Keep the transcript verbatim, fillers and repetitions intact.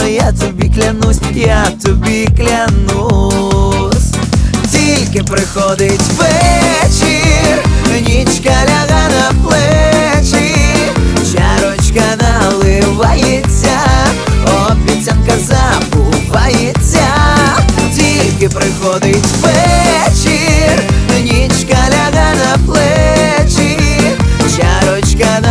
я тобі клянусь, я тобі клянусь. Тільки приходить вечір, нічка ляга на плечі, чарочка наливається, обіцянка забувається. Тільки приходить вечір,